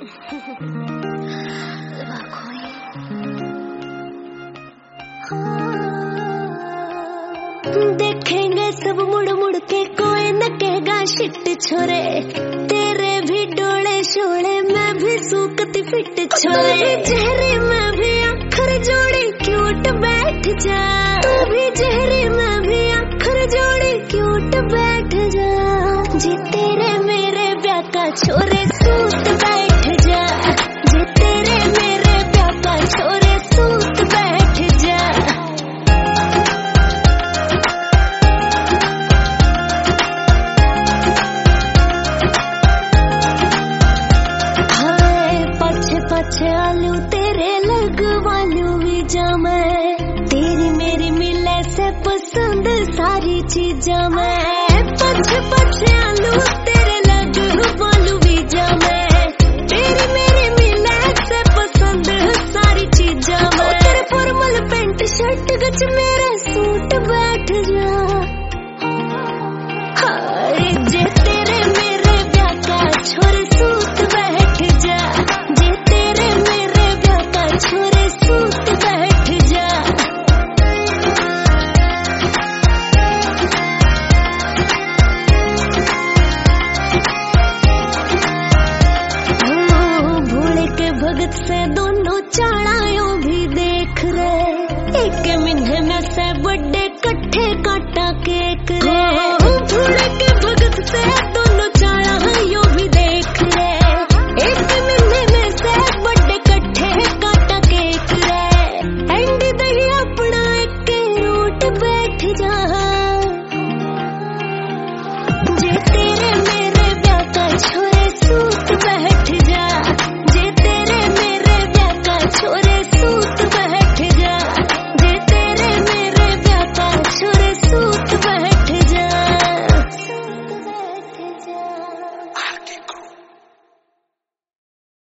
देखेंगे सब मुड़ मुड़ के, कोई न कहेगा शिट छोरे, तेरे भी डोले शोले मैं भी सूखती फिट छोरे, चेहरे में भी अखर जोड़ी क्यूट बैठ जा, तू भी चेहरे में भी अखर जोड़ी क्यूट बैठ जा, जी तेरे मेरे ब्याह का छोरे सूत बैठ जा, जी तेरे मेरे ब्याह का छोरे सूत बैठ जा। पछे आलू तेरे लगवालू भी जामे, तेरी मेरी मिले से पसंद सारी चीजा मैं, पछे आलू तेरे लगवालू भी जामे, तेरी मेरी मिले से पसंद सारी चीजा मैं, तेरे फॉर्मल पेंट शर्ट गच मेरा सूट बैठ जा, हाय जे तेरे मेरे ब्याह का छोरे सूट बैठ जा, छोरे सूत बैठ जा। भोले के भगत से दोनों चाड़ायों भी देख रहे, एक मिन्हे में से बड़े कट्ठे काटा केक